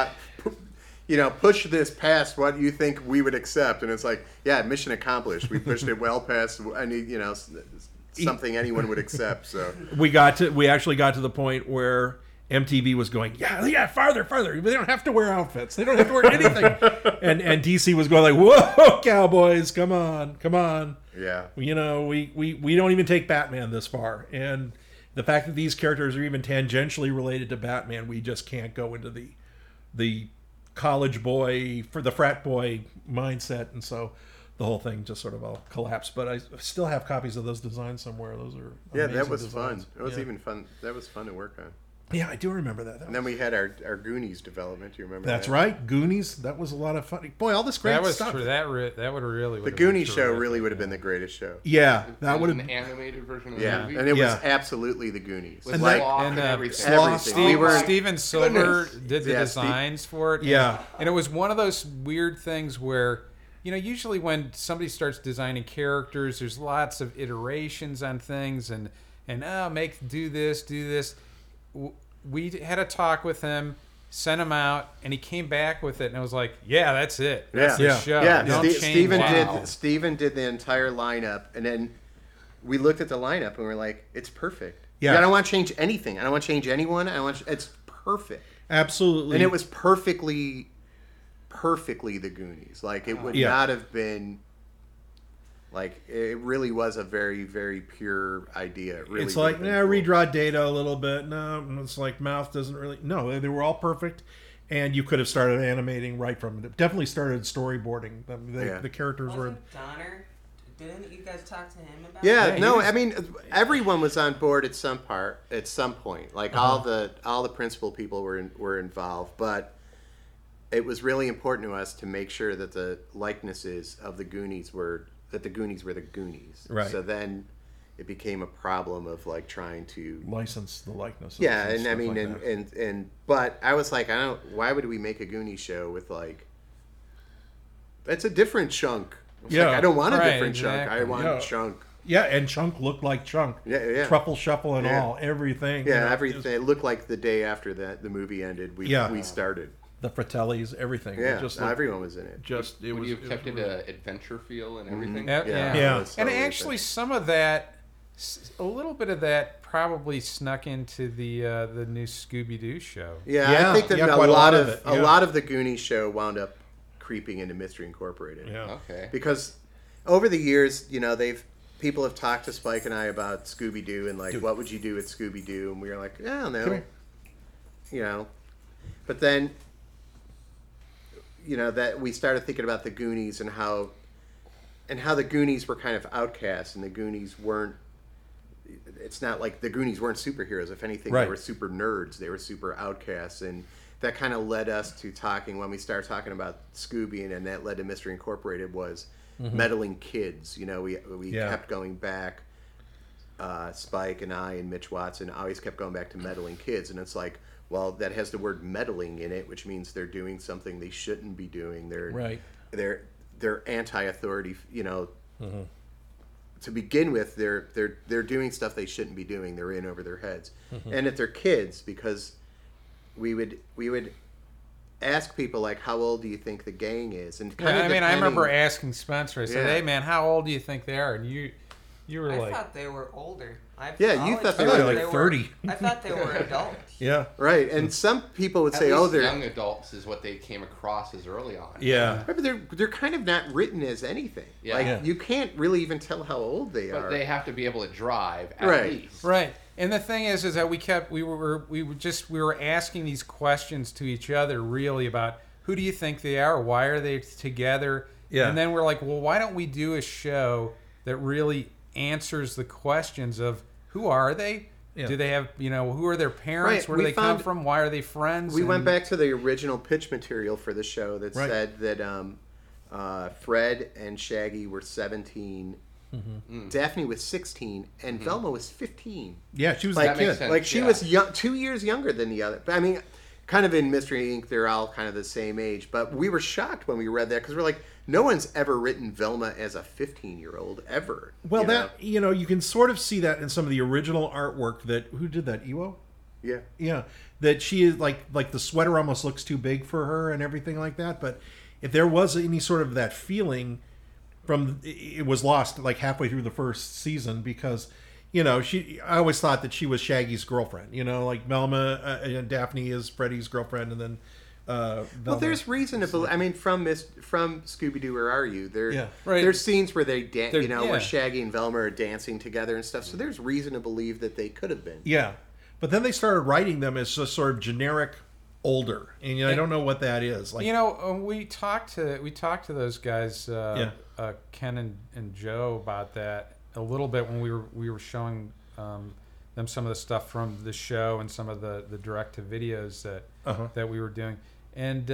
Speaker 2: this past what you think we would accept, and it's like, yeah, mission accomplished. We pushed it well past any, something anyone would accept. So
Speaker 6: We actually got to the point where MTV was going, yeah, farther. They don't have to wear outfits. They don't have to wear anything. and DC was going like, whoa, cowboys, come on.
Speaker 2: yeah,
Speaker 6: We don't even take Batman this far, and the fact that these characters are even tangentially related to Batman, we just can't go into the college boy for the frat boy mindset, and so the whole thing just sort of all collapsed. But I still have copies of those designs somewhere. Those are
Speaker 2: that
Speaker 6: amazing
Speaker 2: was
Speaker 6: designs.
Speaker 2: fun. It was even fun. That was fun to work on.
Speaker 6: Yeah, I do remember that.
Speaker 2: And then we had our Goonies development. Do you remember?
Speaker 6: That's
Speaker 2: that?
Speaker 6: right, Goonies. That was a lot of fun. Boy, all this great
Speaker 3: That was
Speaker 6: stuff.
Speaker 3: true. That would really.
Speaker 2: The Goonies show really would have been the greatest show.
Speaker 6: Yeah, that would
Speaker 5: an
Speaker 6: have.
Speaker 5: animated version of the
Speaker 2: Yeah,
Speaker 5: movie.
Speaker 2: and it
Speaker 6: Yeah.
Speaker 2: was absolutely the Goonies.
Speaker 5: With
Speaker 2: Like,
Speaker 5: Sloth
Speaker 3: and,
Speaker 5: and everything.
Speaker 2: everything. We were-
Speaker 3: Steven Silver
Speaker 5: Goodness.
Speaker 3: did the
Speaker 2: Yeah,
Speaker 3: designs for it.
Speaker 6: Yeah.
Speaker 3: And it was one of those weird things where, usually when somebody starts designing characters, there's lots of iterations on things and do this. We had a talk with him, sent him out, and he came back with it, and I was like, yeah, that's it. That's the show.
Speaker 2: Yeah,
Speaker 3: Don't change
Speaker 2: Steven
Speaker 3: it.
Speaker 2: Steven did the entire lineup, and then we looked at the lineup and we're like, it's perfect.
Speaker 6: Yeah.
Speaker 2: I don't want to change anything. I don't want to change anyone. It's perfect.
Speaker 6: Absolutely.
Speaker 2: And it was perfectly the Goonies. Like, it would
Speaker 6: Yeah.
Speaker 2: not have been. Like, it really was a very, very pure idea. It really
Speaker 6: It's like,
Speaker 2: would have been cool.
Speaker 6: redraw Data a little bit. No, it's like Mouth doesn't really. No, they were all perfect, and you could have started animating right from it. Definitely started storyboarding. The characters were.
Speaker 4: Wasn't Donner? Didn't you guys talk to him about
Speaker 2: Yeah,
Speaker 4: it?
Speaker 2: no, I mean, everyone was on board at some point. Like all the principal people were involved, but it was really important to us to make sure that the likenesses of the Goonies were the Goonies.
Speaker 6: Right.
Speaker 2: So then it became a problem of like trying to
Speaker 6: License the likeness.
Speaker 2: yeah, and I
Speaker 6: stuff
Speaker 2: mean,
Speaker 6: like that.
Speaker 2: and but I was like, why would we make a Goonies show with like, that's a different chunk.
Speaker 6: Yeah.
Speaker 2: Like, I don't want a
Speaker 3: Right,
Speaker 2: different chunk. I
Speaker 3: exactly.
Speaker 2: want
Speaker 6: Yeah.
Speaker 2: chunk.
Speaker 6: Yeah, and Chunk looked like Chunk.
Speaker 2: Yeah.
Speaker 6: Truffle Shuffle and
Speaker 2: Yeah.
Speaker 6: all, everything.
Speaker 2: Yeah,
Speaker 6: you know,
Speaker 2: everything. It looked like the day after that the movie ended, we started.
Speaker 6: The Fratellis, everything.
Speaker 2: Yeah,
Speaker 6: It just looked,
Speaker 2: everyone was in it.
Speaker 6: just it
Speaker 5: Would
Speaker 6: was.
Speaker 5: you have kept it an adventure feel and everything?
Speaker 3: Yeah.
Speaker 6: Yeah.
Speaker 2: it's
Speaker 3: And
Speaker 2: totally
Speaker 3: actually, some of that, a little bit of that, probably snuck into the new Scooby Doo show.
Speaker 2: Yeah, I think that
Speaker 6: yeah,
Speaker 2: a
Speaker 6: quite
Speaker 2: lot of
Speaker 6: it,
Speaker 2: a
Speaker 6: yeah.
Speaker 2: lot of the Goonies show wound up creeping into Mystery Incorporated.
Speaker 6: Yeah.
Speaker 5: Okay.
Speaker 2: Because over the years, people have talked to Spike and I about Scooby Doo and like, what would you do with Scooby Doo? And we were like, I don't know, But then, that we started thinking about the Goonies and how the Goonies were kind of outcasts, and the Goonies weren't. It's not like the Goonies weren't superheroes. If anything,
Speaker 6: Right.
Speaker 2: they were super nerds. They were super outcasts, and that kind of led us to talking when we started talking about Scooby, and that led to Mystery Incorporated was meddling kids. We
Speaker 6: Yeah.
Speaker 2: kept going back. Spike and I and Mitch Watson always kept going back to meddling kids, and it's like, well, that has the word meddling in it, which means they're doing something they shouldn't be doing.
Speaker 6: Right.
Speaker 2: They're anti-authority. To begin with, they're doing stuff they shouldn't be doing. They're in over their heads, and if they're kids, because we would ask people like, how old do you think the gang is? And kind of
Speaker 3: I remember asking Spencer. I said,
Speaker 2: Yeah.
Speaker 3: "Hey, man, how old do you think they are?" And You were
Speaker 4: I
Speaker 3: like,
Speaker 4: thought they were older.
Speaker 2: Yeah, you thought they
Speaker 6: were
Speaker 4: always
Speaker 6: like 30.
Speaker 4: I thought they were adults.
Speaker 6: Yeah.
Speaker 2: Right, and some people would
Speaker 5: At
Speaker 2: say,
Speaker 5: least
Speaker 2: "Oh, they're
Speaker 5: young adults is what they came across as early on.
Speaker 6: Yeah.
Speaker 2: Right, but they're kind of not written as anything.
Speaker 5: Yeah.
Speaker 2: Like
Speaker 6: Yeah.
Speaker 2: you can't really even tell how old they
Speaker 5: But
Speaker 2: are.
Speaker 5: they have to be able to drive at
Speaker 2: Right.
Speaker 5: least.
Speaker 3: right. And the thing is that we were asking these questions to each other, really, about who do you think they are? Why are they together?
Speaker 6: Yeah.
Speaker 3: And then we're like, well, why don't we do a show that really answers the questions of who are they?
Speaker 6: Yeah.
Speaker 3: Do they have, who are their parents?
Speaker 2: Right,
Speaker 3: Where do
Speaker 2: we
Speaker 3: they come
Speaker 2: found-
Speaker 3: from? Why are they friends?
Speaker 2: We
Speaker 3: And-
Speaker 2: went back to the original pitch material for the show that
Speaker 6: Right.
Speaker 2: said that Fred and Shaggy were 17, Daphne was 16, and Velma was 15.
Speaker 6: Yeah, she was
Speaker 2: Like,
Speaker 6: that kid.
Speaker 5: makes sense.
Speaker 2: like she
Speaker 5: yeah.
Speaker 2: was young, 2 years younger than the other. But I mean, kind of in Mystery Inc., they're all kind of the same age. But we were shocked when we read that because we're like, no one's ever written Velma as a 15-year-old ever.
Speaker 6: Well,
Speaker 2: you know?
Speaker 6: that you can sort of see that in some of the original artwork. That who did that? Iwo.
Speaker 2: Yeah.
Speaker 6: Yeah, that she is like the sweater almost looks too big for her and everything like that. But if there was any sort of that feeling from it was lost like halfway through the first season because I always thought that she was Shaggy's girlfriend. Like Velma and Daphne is Freddy's girlfriend, and then
Speaker 2: Well,
Speaker 6: Velma.
Speaker 2: there's reason to believe. I mean, from Scooby Doo, Where Are You?
Speaker 6: Yeah.
Speaker 3: Right.
Speaker 2: There's scenes where they
Speaker 3: They're-
Speaker 2: where
Speaker 3: yeah.
Speaker 2: Shaggy and Velma are dancing together and stuff. So there's reason to believe that they could have been.
Speaker 6: Yeah, but then they started writing them as just sort of generic older, and I don't know what that is. Like
Speaker 3: we talked to those guys, Ken and Joe, about that a little bit when we were showing them some of the stuff from the show and some of the direct to videos that we were doing, and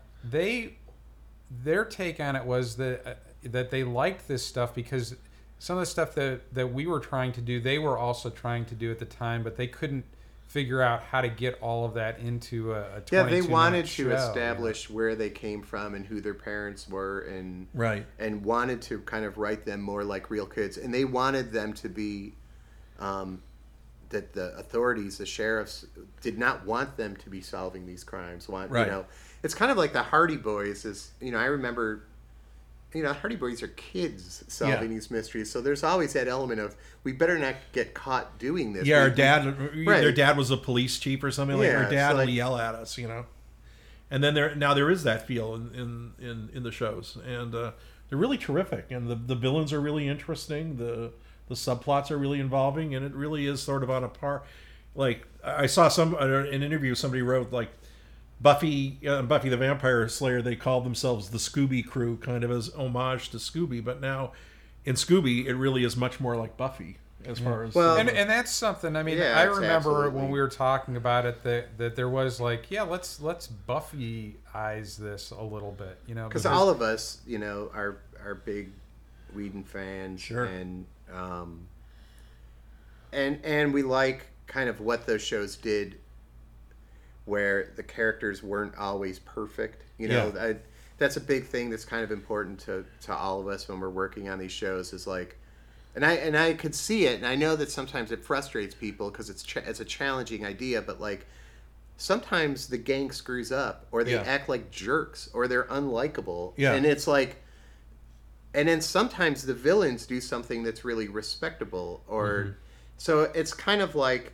Speaker 3: their take on it was that they liked this stuff because some of the stuff that we were trying to do, they were also trying to do at the time, but they couldn't figure out how to get all of that into a 22
Speaker 2: Yeah, they wanted
Speaker 3: minute
Speaker 2: to
Speaker 3: show,
Speaker 2: establish where they came from and who their parents were, and
Speaker 6: Right.
Speaker 2: and wanted to kind of write them more like real kids, and they wanted them to be. That the authorities, the sheriffs, did not want them to be solving these crimes.
Speaker 6: Right.
Speaker 2: It's kind of like the Hardy Boys. I remember, Hardy Boys are kids solving these mysteries. So there's always that element of we better not get caught doing this.
Speaker 6: Yeah,
Speaker 2: Right.
Speaker 6: their dad was a police chief or something. Like
Speaker 2: Yeah,
Speaker 6: her dad
Speaker 2: so,
Speaker 6: will
Speaker 2: like-
Speaker 6: yell at us, And then there is that feel in the shows, and they're really terrific, and the villains are really interesting. The subplots are really involving, and it really is sort of on a par. Like I saw an interview somebody wrote like Buffy the Vampire Slayer. They called themselves the Scooby Crew, kind of as homage to Scooby, but now in Scooby it really is much more like Buffy as far as
Speaker 2: Well,
Speaker 3: and that's something. I mean,
Speaker 2: Yeah,
Speaker 3: I
Speaker 2: it's
Speaker 3: remember
Speaker 2: absolutely-
Speaker 3: when we were talking about it that there was like, let's Buffy-ize this a little bit,
Speaker 2: because all of us, are big Whedon fans,
Speaker 6: Sure.
Speaker 2: and we like kind of what those shows did, where the characters weren't always perfect. That's a big thing that's kind of important to all of us when we're working on these shows. Is like, and I could see it, and I know that sometimes it frustrates people because it's a challenging idea, but like. Sometimes the gang screws up, or they act like jerks, or they're unlikable, and it's like, and then sometimes the villains do something that's really respectable, or so it's kind of like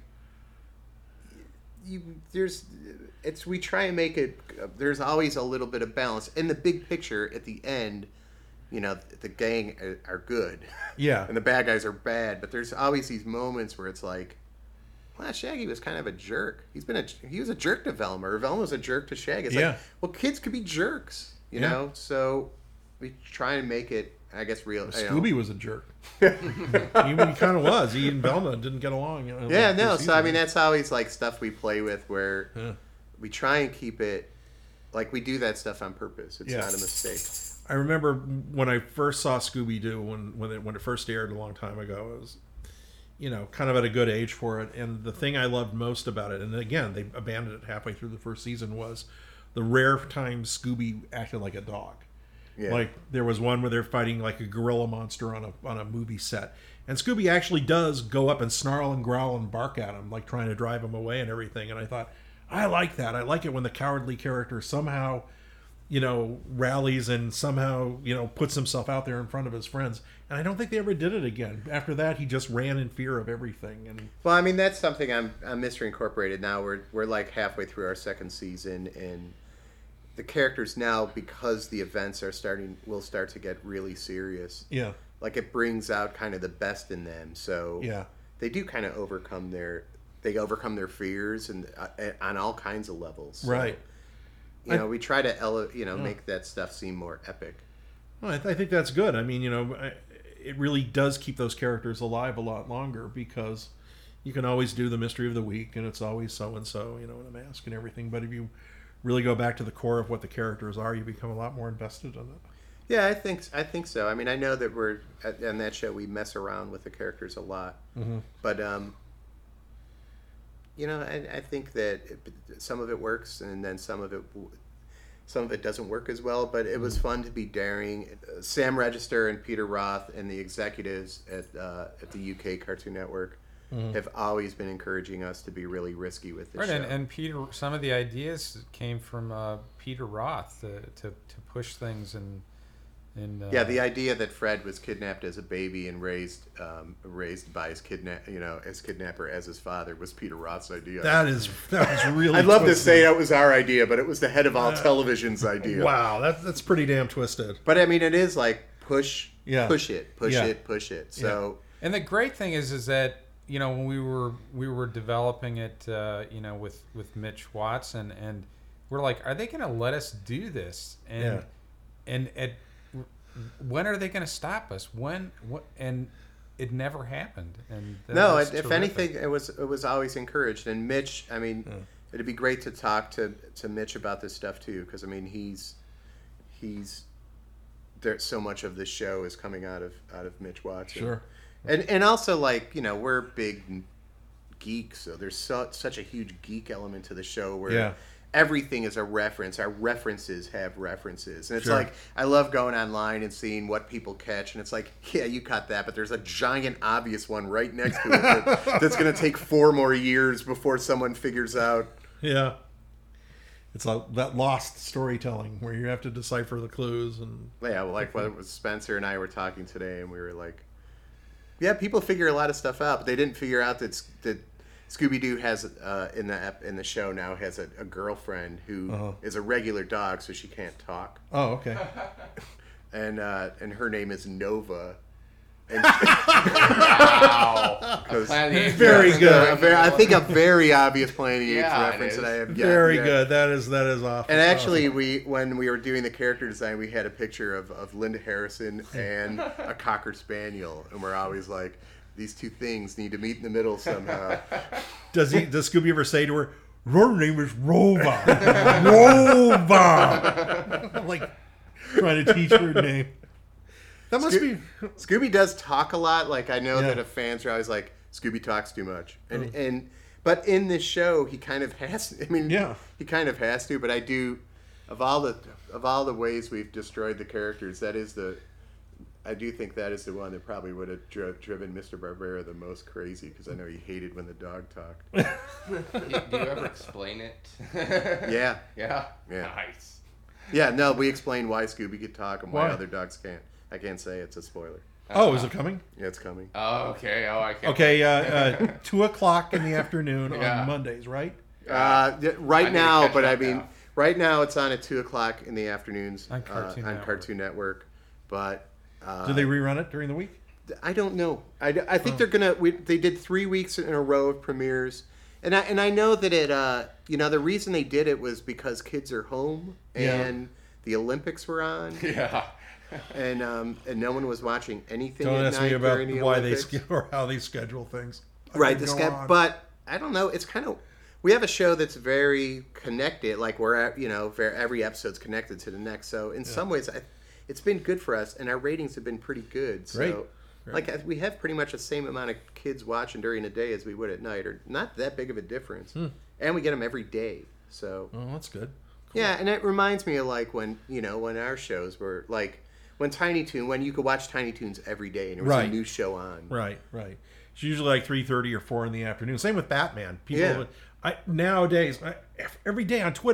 Speaker 2: we try and make it. There's always a little bit of balance in the big picture. At the end, the gang are good, and the bad guys are bad, but there's always these moments where it's like. Well, Shaggy was kind of a jerk. He was a jerk to Velma, or Velma was a jerk to Shaggy. It's like, well, kids could be jerks, you know. So we try and make it, I guess, real.
Speaker 6: Scooby was a jerk. he kind of was. He and Velma didn't get along.
Speaker 2: Yeah, no. So I mean, that's always like stuff we play with, where we try and keep it like we do that stuff on purpose. It's not a mistake.
Speaker 6: I remember when I first saw Scooby Doo when it first aired a long time ago. It was. Kind of at a good age for it. And the thing I loved most about it, and again, they abandoned it halfway through the first season, was the rare time Scooby acted like a dog. Yeah. Like, there was one where they're fighting like a gorilla monster on a movie set. And Scooby actually does go up and snarl and growl and bark at him, like trying to drive him away and everything. And I thought, I like that. I like it when the cowardly character somehow, rallies and somehow, puts himself out there in front of his friends. And I don't think they ever did it again. After that, he just ran in fear of everything. And
Speaker 2: Well, I mean, that's something I'm Mystery Incorporated now. We're like halfway through our second season, and the characters now, because the events will start to get really serious.
Speaker 6: yeah,
Speaker 2: Like, it brings out kind of the best in them. So
Speaker 6: yeah,
Speaker 2: they do kind of overcome their fears and on all kinds of levels. So,
Speaker 6: right.
Speaker 2: we try to make that stuff seem more epic.
Speaker 6: Well, I think that's good. I mean, it really does keep those characters alive a lot longer, because you can always do the mystery of the week, and it's always so-and-so, in a mask and everything. But if you really go back to the core of what the characters are, you become a lot more invested in it.
Speaker 2: Yeah, I think so. I mean, I know that on that show we mess around with the characters a lot, but I think that some of it works, and then some of it doesn't work as well. But it was fun to be daring. Sam Register and Peter Roth and the executives at the UK Cartoon Network have always been encouraging us to be really risky with this show.
Speaker 3: And Peter, some of the ideas came from Peter Roth to push things and
Speaker 2: the idea that Fred was kidnapped as a baby and raised by his kidnapper as his father was Peter Roth's idea.
Speaker 6: That was really.
Speaker 2: I'd love to
Speaker 6: twisted.
Speaker 2: say that was our idea, but it was the head of all television's idea.
Speaker 6: Wow, that's pretty damn twisted.
Speaker 2: But I mean, it is like push it. So
Speaker 3: And the great thing is that when we were developing it, with Mitch Watson, and we're like, are they going to let us do this? And when are they going to stop us? And it never happened. And
Speaker 2: no,
Speaker 3: that's
Speaker 2: if
Speaker 3: terrific.
Speaker 2: anything, it was always encouraged. And Mitch, I mean, it'd be great to talk to Mitch about this stuff too, because I mean, he's there. So much of this show is coming out of Mitch Watson.
Speaker 6: Sure.
Speaker 2: And also, like, we're big geeks, so there's such a huge geek element to the show where everything is a reference. Our references have references. And it's like, I love going online and seeing what people catch, and it's like, yeah, you caught that, but there's a giant obvious one right next to it that's going to take 4 more years before someone figures out.
Speaker 6: Yeah. It's that lost storytelling where you have to decipher the clues. And
Speaker 2: Yeah, like whether it was Spencer and I were talking today, and we were like, yeah, people figure a lot of stuff out, but they didn't figure out that Scooby-Doo has in the show now has a girlfriend who is a regular dog, so she can't talk.
Speaker 6: Oh, okay.
Speaker 2: And her name is Nova. And
Speaker 5: Wow.
Speaker 6: Very good.
Speaker 2: I think a very obvious Planet of the Apes
Speaker 5: Yeah, it
Speaker 2: reference
Speaker 5: is.
Speaker 2: that I have.
Speaker 6: Very good. That is awesome.
Speaker 2: And actually, when we were doing the character design, we had a picture of Linda Harrison and a Cocker Spaniel, and we're always like, these two things need to meet in the middle somehow.
Speaker 6: Does Scooby ever say to her, "Her name is Rova"? Rova. Like trying to teach her name. That must be.
Speaker 2: Scooby does talk a lot. Like, I know that fans are always like, Scooby talks too much, but in this show he kind of has. I mean, he kind of has to. But I do, of all the ways we've destroyed the characters, I do think that is the one that probably would have driven Mr. Barbera the most crazy, because I know he hated when the dog talked.
Speaker 5: Do you ever explain it?
Speaker 2: Yeah.
Speaker 5: Yeah?
Speaker 2: Yeah.
Speaker 5: Nice.
Speaker 2: Yeah, no, we explained why Scooby could talk and why
Speaker 6: Why?
Speaker 2: other dogs can't. I can't say it's a spoiler.
Speaker 6: Oh, is it coming?
Speaker 2: Yeah, it's coming.
Speaker 5: Oh, okay. Oh, I can't.
Speaker 6: Okay, 2:00 in the afternoon
Speaker 5: Yeah.
Speaker 6: on Mondays, right?
Speaker 2: Right
Speaker 5: need to
Speaker 2: now,
Speaker 5: catch
Speaker 2: but I
Speaker 5: up
Speaker 2: mean,
Speaker 5: now.
Speaker 2: right now it's on at 2:00 in the afternoons
Speaker 3: On Cartoon Network.
Speaker 2: Cartoon Network. But
Speaker 6: Do they rerun it during the week?
Speaker 2: I don't know. I think they're gonna. They did 3 weeks in a row of premieres, and I know that it. The reason they did it was because kids are home and the Olympics were on.
Speaker 5: Yeah.
Speaker 2: And no one was watching anything
Speaker 6: Don't
Speaker 2: at
Speaker 6: ask
Speaker 2: night
Speaker 6: me about
Speaker 2: during the
Speaker 6: why
Speaker 2: Olympics.
Speaker 6: or how they schedule things.
Speaker 2: Right,
Speaker 6: Go on.
Speaker 2: but I don't know. It's kind of, we have a show that's very connected. Like, every episode's connected to the next. So in some ways, it's been good for us, and our ratings have been pretty good. So,
Speaker 6: Great.
Speaker 2: like, we have pretty much the same amount of kids watching during the day as we would at night, or not that big of a difference. And we get them every day. So
Speaker 6: Oh, that's good.
Speaker 2: yeah, and it reminds me of like when our shows were like. When you could watch Tiny Toons every day, and there was a new show on.
Speaker 6: Right. It's usually like 3:30 or 4 in the afternoon. Same with Batman. People,
Speaker 2: Yeah.
Speaker 6: nowadays, every day on Twitter,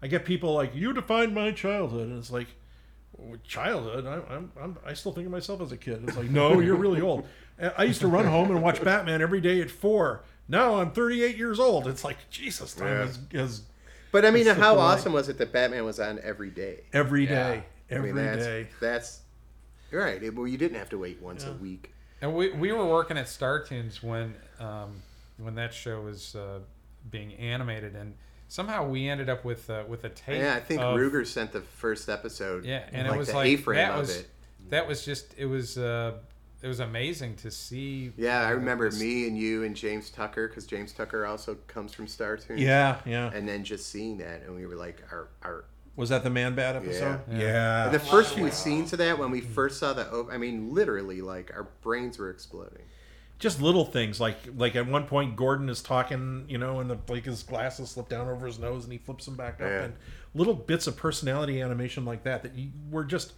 Speaker 6: I get people like, you defined my childhood, and it's like, childhood? I still think of myself as a kid. It's like, no, you're really old. I used to run home and watch Batman every day at 4. Now I'm 38 years old. It's like, Jesus, time has
Speaker 2: But I mean,
Speaker 6: It's
Speaker 2: how
Speaker 6: the
Speaker 2: awesome was it that Batman was on every day?
Speaker 6: every
Speaker 5: Yeah.
Speaker 6: day, every day.
Speaker 2: That's right. Well, you didn't have to wait once a week.
Speaker 3: And we were working at StarToons when that show was being animated, and somehow we ended up with a tape.
Speaker 2: Yeah, I think
Speaker 3: of,
Speaker 2: Ruger sent the first episode.
Speaker 3: Yeah, and
Speaker 2: like
Speaker 3: it was
Speaker 2: the
Speaker 3: like
Speaker 2: A-frame
Speaker 3: that
Speaker 2: of
Speaker 3: was
Speaker 2: it.
Speaker 3: that was just it was amazing to see.
Speaker 2: Yeah, I remember me and you and James Tucker, because James Tucker also comes from StarToons.
Speaker 6: Yeah.
Speaker 2: And then just seeing that, and we were like, our
Speaker 6: Was that the Man Bat episode?
Speaker 3: Yeah.
Speaker 6: Yeah.
Speaker 2: and the first few scenes of that, when we first saw I mean, literally, like, our brains were exploding.
Speaker 6: Just little things like at one point Gordon is talking, and like his glasses slip down over his nose and he flips them back up,
Speaker 2: Yeah.
Speaker 6: and little bits of personality animation like that were just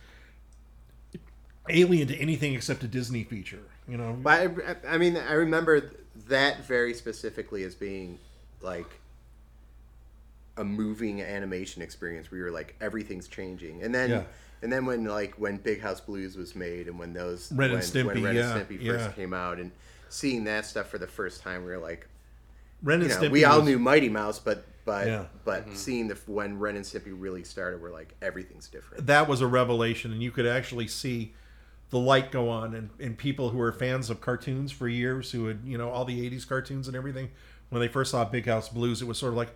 Speaker 6: alien to anything except a Disney feature.
Speaker 2: But I mean, I remember that very specifically as being like a moving animation experience where you're like, everything's changing, and then when Big House Blues was made, and when
Speaker 6: Ren and Stimpy,
Speaker 2: when Ren
Speaker 6: yeah,
Speaker 2: and Stimpy
Speaker 6: yeah.
Speaker 2: first came out, and seeing that stuff for the first time, we were like,
Speaker 6: Ren and Stimpy
Speaker 2: we all
Speaker 6: was-
Speaker 2: knew Mighty Mouse, but
Speaker 6: Yeah.
Speaker 2: seeing when Ren and Stimpy really started, we're like, everything's different.
Speaker 6: that was a revelation, and you could actually see the light go on, and people who were fans of cartoons for years, who had all the 80s cartoons and everything, when they first saw Big House Blues, it was sort of like,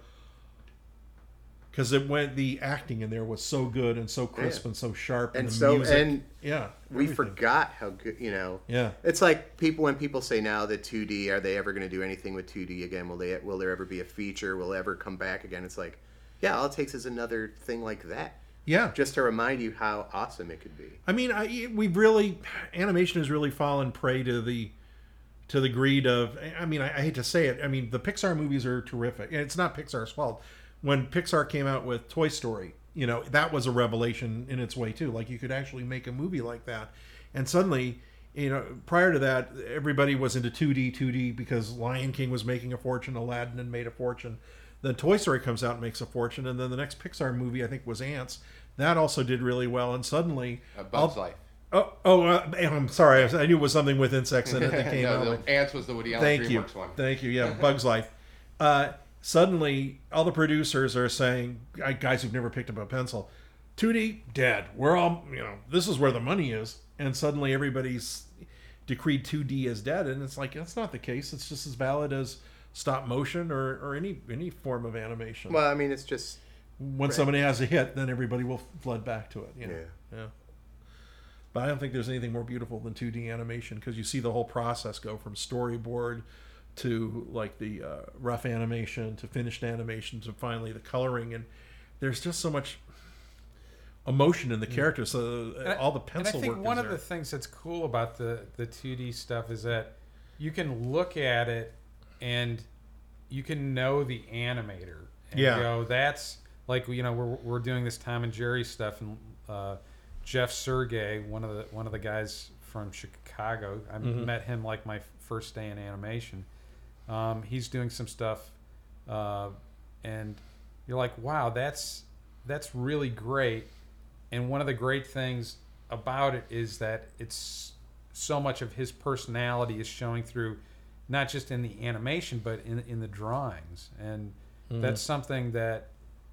Speaker 6: because the acting in there was so good and so crisp and so sharp, and the music,
Speaker 2: we
Speaker 6: everything.
Speaker 2: forgot how good,
Speaker 6: Yeah.
Speaker 2: It's like when people say now that 2D, are they ever going to do anything with 2D again? Will there ever be a feature? Will it ever come back again? It's like, yeah, all it takes is another thing like that,
Speaker 6: Yeah.
Speaker 2: just to remind you how awesome it could be.
Speaker 6: I mean, animation has really fallen prey to the greed of. I mean, I hate to say it. I mean, the Pixar movies are terrific, and it's not Pixar's fault. When Pixar came out with Toy Story, that was a revelation in its way too. Like, you could actually make a movie like that, and suddenly, prior to that, everybody was into 2D because Lion King was making a fortune, Aladdin had made a fortune. Then Toy Story comes out and makes a fortune, and then the next Pixar movie, I think, was Ants. That also did really well, and suddenly
Speaker 5: Bug's Life.
Speaker 6: I'm sorry. I knew it was something with insects in it that came
Speaker 5: No,
Speaker 6: out.
Speaker 5: the Ants was the Woody Allen
Speaker 6: Thank you.
Speaker 5: DreamWorks one.
Speaker 6: Thank you. Yeah, Bug's Life. Suddenly, all the producers are saying, guys who've never picked up a pencil, 2D, dead. We're all, this is where the money is. And suddenly everybody's decreed 2D as dead. And it's like, that's not the case. It's just as valid as stop motion or any form of animation.
Speaker 2: Well, I mean, it's just
Speaker 6: When somebody has a hit, then everybody will flood back to it. Yeah. But I don't think there's anything more beautiful than 2D animation, because you see the whole process go from storyboard to like the rough animation to finished animation to finally the coloring, and there's just so much emotion in the characters. So all the pencil
Speaker 3: and I think
Speaker 6: work
Speaker 3: one
Speaker 6: is
Speaker 3: of
Speaker 6: there.
Speaker 3: the things that's cool about the 2D stuff is that you can look at it and you can know the animator. And
Speaker 6: Yeah.
Speaker 3: go, that's like, we're doing this Tom and Jerry stuff, and Jeff Sergey, one of the guys from Chicago, I met him like my first day in animation. He's doing some stuff, and you're like, wow, that's really great. And one of the great things about it is that it's so much of his personality is showing through, not just in the animation, but in the drawings. And that's something that,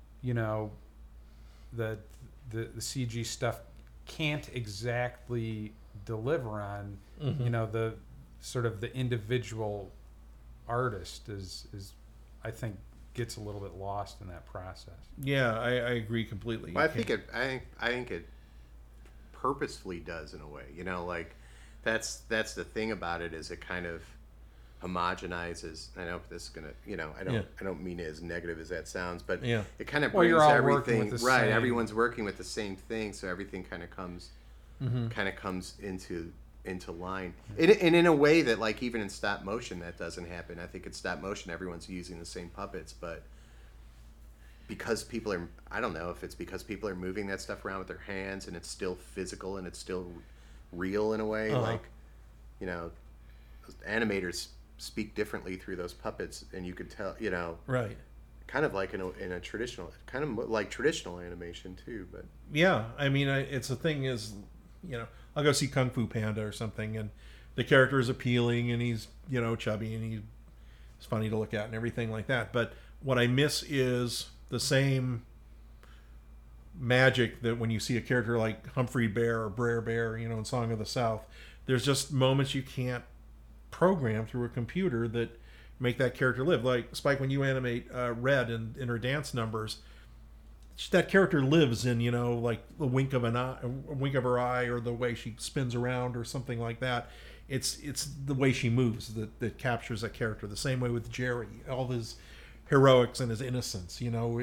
Speaker 3: the CG stuff can't exactly deliver on. The sort of the individual artist is I think gets a little bit lost in that process.
Speaker 6: Yeah, I agree completely.
Speaker 2: Well, I think it purposefully does in a way. Like that's the thing about it, is it kind of homogenizes. I know this is gonna, I don't mean it as negative as that sounds, but it kind of brings
Speaker 3: you're all working
Speaker 2: everything
Speaker 3: with the
Speaker 2: right.
Speaker 3: same-
Speaker 2: Everyone's working with the same thing, so everything kind of comes into line. And in a way that, like, even in stop motion, that doesn't happen. I think in stop motion, everyone's using the same puppets, but because people are, I don't know if it's because people are moving that stuff around with their hands, and it's still physical and it's still real in a way. Like, animators speak differently through those puppets, and you could tell,
Speaker 6: right.
Speaker 2: kind of like in a traditional, kind of like traditional animation too. But
Speaker 6: Yeah, I mean, it's the thing is, I'll go see Kung Fu Panda or something, and the character is appealing, and he's chubby, and he's funny to look at, and everything like that. But what I miss is the same magic that when you see a character like Humphrey Bear or Brer Bear, in Song of the South. There's just moments you can't program through a computer that make that character live. Like Spike, when you animate Red in her dance numbers, that character lives in like the wink of her eye, or the way she spins around, or something like that. It's the way she moves that captures that character. The same way with Jerry, all his heroics and his innocence.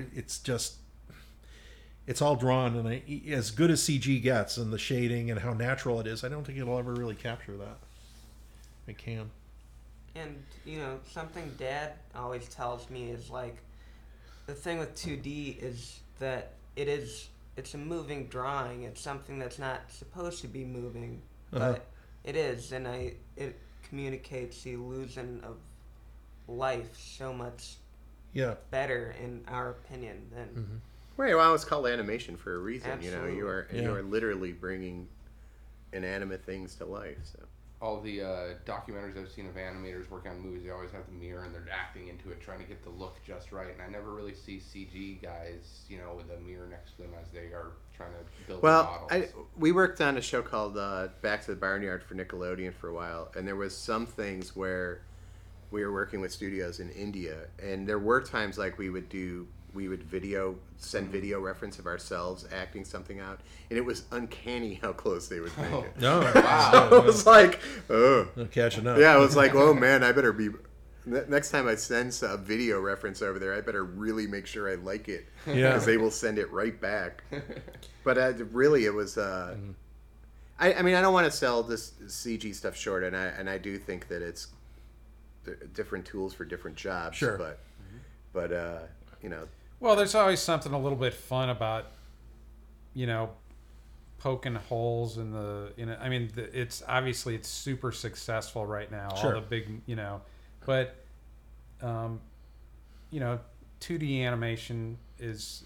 Speaker 6: It's all drawn, and as good as CG gets, and the shading and how natural it is, I don't think it'll ever really capture that. It can.
Speaker 4: And something Dad always tells me is like, the thing with 2D is that it's a moving drawing. It's something that's not supposed to be moving, but it is, and it communicates the illusion of life so much better, in our opinion, than.
Speaker 2: Right, well, it's called animation for a reason.
Speaker 4: Absolutely.
Speaker 2: You are literally bringing inanimate things to life. So
Speaker 5: All the documentaries I've seen of animators working on movies, they always have the mirror and they're acting into it, trying to get the look just right. And I never really see CG guys, with a mirror next to them as they are trying to build models.
Speaker 2: We worked on a show called Back to the Barnyard for Nickelodeon for a while, and there was some things where we were working with studios in India, and there were times like we would send video reference of ourselves acting something out, and it was uncanny how close they would make it.
Speaker 6: No,
Speaker 2: Wow. It was like,
Speaker 6: catching up.
Speaker 2: yeah, it was like, oh man, I better be. Next time I send a video reference over there, I better really make sure I like it, because they will send it right back. But really, it was. I mean, I don't want to sell this CG stuff short, and I do think that it's different tools for different jobs.
Speaker 6: Sure.
Speaker 2: But
Speaker 3: Well, there's always something a little bit fun about, poking holes in the. I mean, it's obviously it's super successful right now.
Speaker 6: Sure.
Speaker 3: All the big, but, 2D animation is,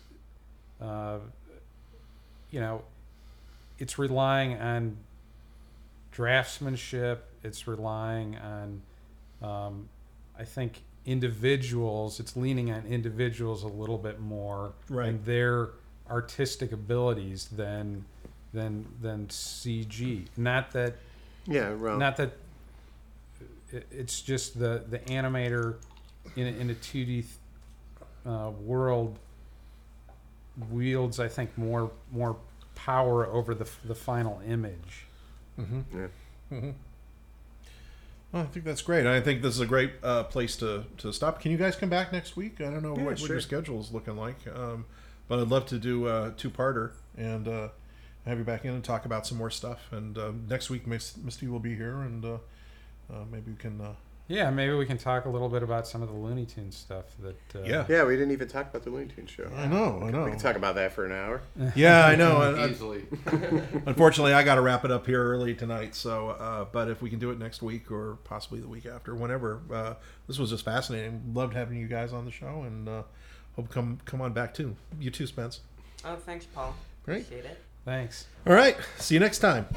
Speaker 3: it's relying on draftsmanship. It's relying on, I think, individuals. It's leaning on individuals a little bit more,
Speaker 6: Right.
Speaker 3: and their artistic abilities than CG. Not that it's just the animator in a 2D world wields, I think, more power over the final image.
Speaker 6: Well, I think that's great. I think this is a great place to stop. Can you guys come back next week? I don't know what your schedule is looking like, but I'd love to do a two-parter and have you back in and talk about some more stuff. And next week, Misty will be here, and maybe we can.
Speaker 3: Maybe we can talk a little bit about some of the Looney Tunes stuff.
Speaker 2: yeah, we didn't even talk about the Looney Tunes show.
Speaker 6: I know.
Speaker 2: We can talk about that for an hour.
Speaker 6: Yeah, I know.
Speaker 5: Easily.
Speaker 6: Unfortunately, I got to wrap it up here early tonight. So, but if we can do it next week or possibly the week after, whenever, this was just fascinating. Loved having you guys on the show, and hope come on back too. You too, Spence.
Speaker 4: Oh, thanks, Paul.
Speaker 6: Great.
Speaker 4: Appreciate it.
Speaker 3: Thanks.
Speaker 6: All right. See you next time.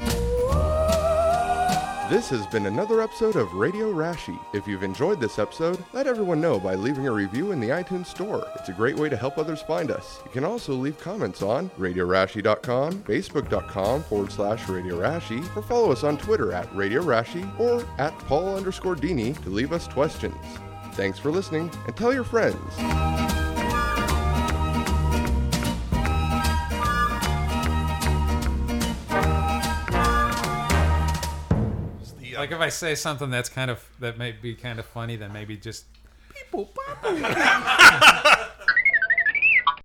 Speaker 7: This has been another episode of Radio Rashi. If you've enjoyed this episode, let everyone know by leaving a review in the iTunes Store. It's a great way to help others find us. You can also leave comments on RadioRashi.com, Facebook.com/Radio Rashi, or follow us on Twitter at Radio Rashi or at Paul_Dini to leave us questions. Thanks for listening, and tell your friends.
Speaker 3: Like if I say something that may be kind of funny, then maybe just.